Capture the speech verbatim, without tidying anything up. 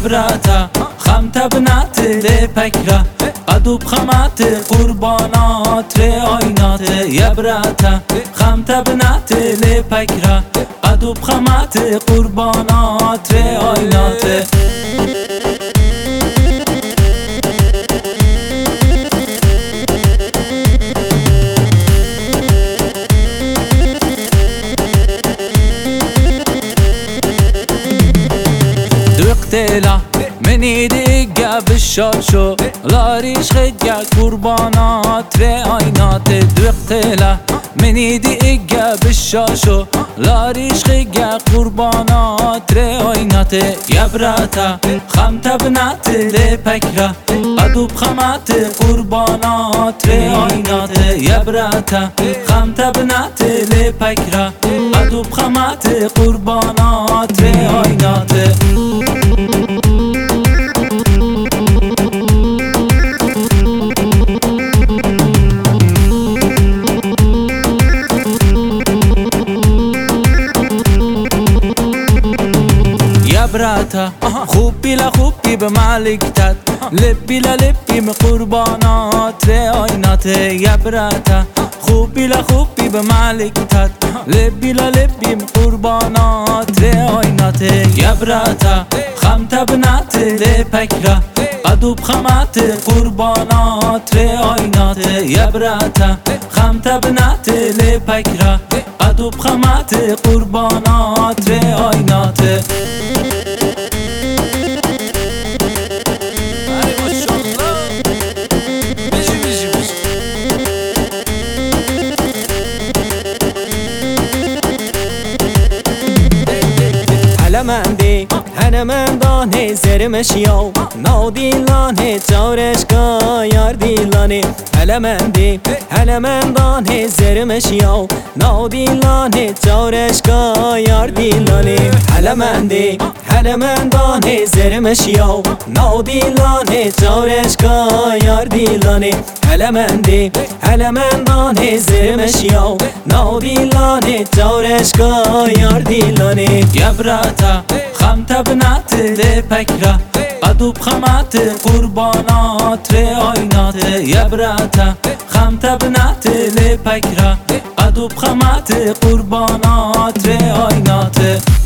يبراتا خمت بنات لپکرا قدوب خمات قربانات آینات يبراتا خمت بنات لپکرا قدوب خمات قربانات آینات دقتلا منی دیگه بشاشو لاریش خیگه قربانات ری آینات دقتلا منی دیگه بشاشو لاریش خیگه قربانات ری آینات يبراتا خمت بنات لپکرا قدوب خمات قربانات ری آینات يبراتا خمت بنات لپکرا قدوب خمات قربانات ری آینات يبراتا خوبی لخوبی به مالکتت لبی للبی به قربانات آینات يبراتا خوبی لخوبی به مالکتت لبی للبی به قربانات آینات يبراتا خمت بنات لپکرا قدوب خمات قربانات آینات يبراتا خمت بنات لپکرا قدوب خمات قربانات آینات هلمندی هنمندانه زرمشیاو نادیلانه چارشگاه یار دیلانه هلمندی هنمندانه زرمشیاو نادیلانه چارشگاه یار دیلانه هلمندی هنمندانه زرمشیاو نادیلانه چارشگاه یار دیلانه هلمندی هنمندانه زرمشیاو نادیلانه چارشگاه یار دیلانه يبراتا خمت بنات لپکرا قدوب خمات قربانات آینات يبراتا خمت بنات لپکرا قدوب خمات قربانات آینات